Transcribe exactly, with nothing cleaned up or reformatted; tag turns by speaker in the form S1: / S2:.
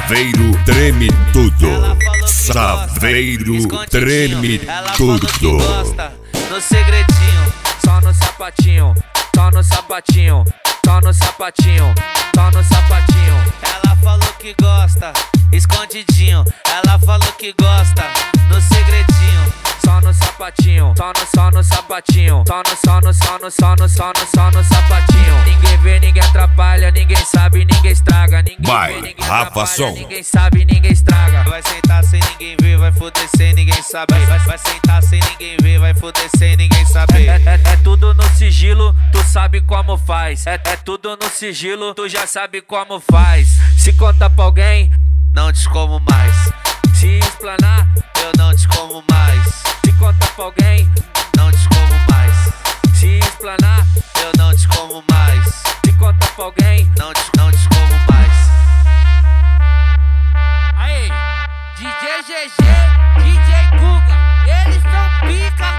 S1: Saveiro treme tudo. Saveiro treme tudo.
S2: No segredinho, só no sapatinho, só no sapatinho, só no sapatinho, só no sapatinho. Ela falou que gosta, escondidinho. Ela falou que gosta, no segredinho, só no sapatinho, só no, só no sapatinho, só no, só no, só no, só no, só no, só no sapatinho. Ninguém vê, ninguém atrapalha, ninguém sabe, ninguém estraga. Ninguém
S1: vai,
S2: vê, ninguém
S1: Rafa
S2: atrapalha,
S1: Som.
S2: ninguém sabe, ninguém estraga. Vai sentar sem ninguém ver, vai foder sem ninguém saber. Vai, vai sentar sem ninguém ver, vai foder sem ninguém saber. É, é, é tudo no sigilo, tu sabe como faz. É, é tudo no sigilo, tu já sabe como faz. Se conta pra alguém, não te como mais. Se explanar, eu não te como mais. Se conta pra alguém, não te como mais. Se explanar, eu não te como mais. Se conta pra alguém, não te, não te como mais.
S3: Aí, D J G G, D J Guga, eles são pica.